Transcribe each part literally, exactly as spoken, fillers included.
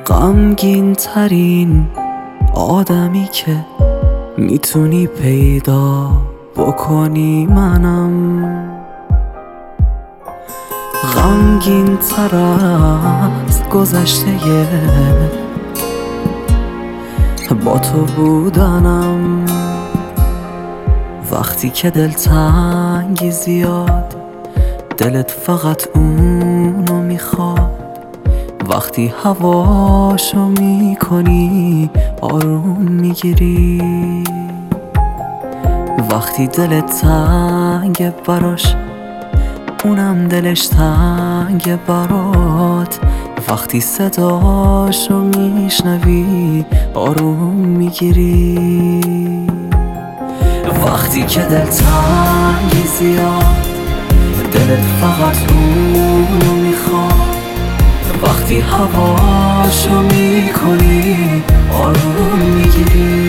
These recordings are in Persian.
غمگین ترین آدمی که میتونی پیدا بکنی منم، غمگین تر از گذشته با تو بودنم. وقتی که دلتنگی زیاد دلت فقط اونو میخواد، وقتی هواشو میکنی آروم میگیری، وقتی دلت تنگ براش اونم دلش تنگ برات، وقتی صداشو میشنوی آروم میگیری، وقتی که دلتنگی زیاد دلت فقط اونو میخواد، وقتی هواشو میکنی آروم میگیری،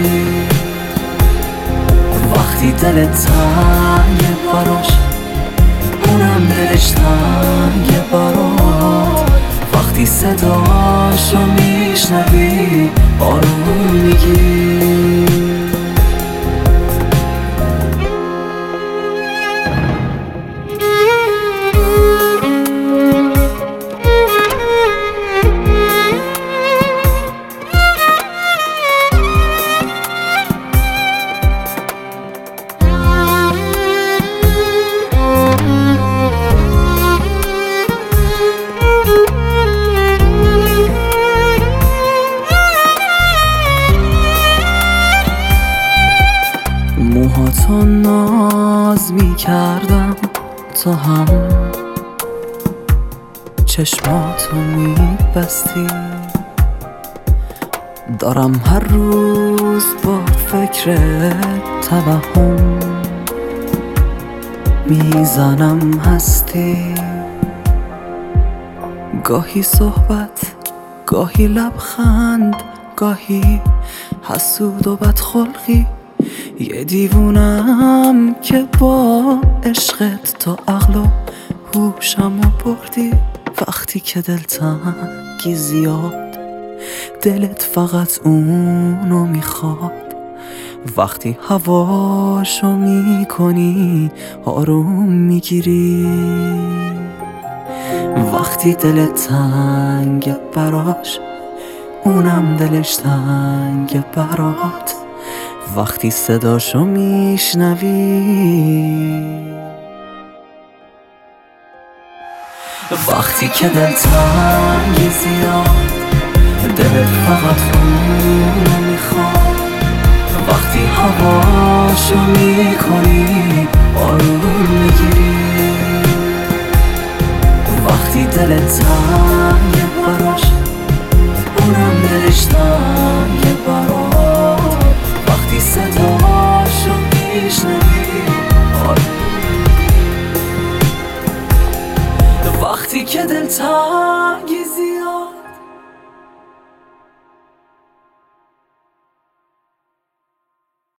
وقتی دلت تنگ براش اونم دلش تنگ برات، وقتی صداشو میشنوی آروم میگیری. موهاتو ناز می کردم تو هم چشماتو می بستی، دارم هر روز با فکر توهم میزنم هستی، گاهی صحبت گاهی لبخند گاهی حسود و بدخلقی، یه دیوونم که با عشقت تو عقل و هوشمو بردی، وقتی که دلتنگی زیاد دلت فقط اونو میخواد، وقتی هواشو میکنی آروم میگیری، وقتی دلت تنگ براش اونم دلش تنگ برات، وقتی صداشو میشنوی، وقتی که دلتنگی زیاد دلت فقط اونو میخواد، وقتی هواشو میکنی آروم میگیری، وقتی دلت تنگ براش اونم دلش تنگ برات، وقتی صداشو میشنوی آروم، وقتی که دلتنگی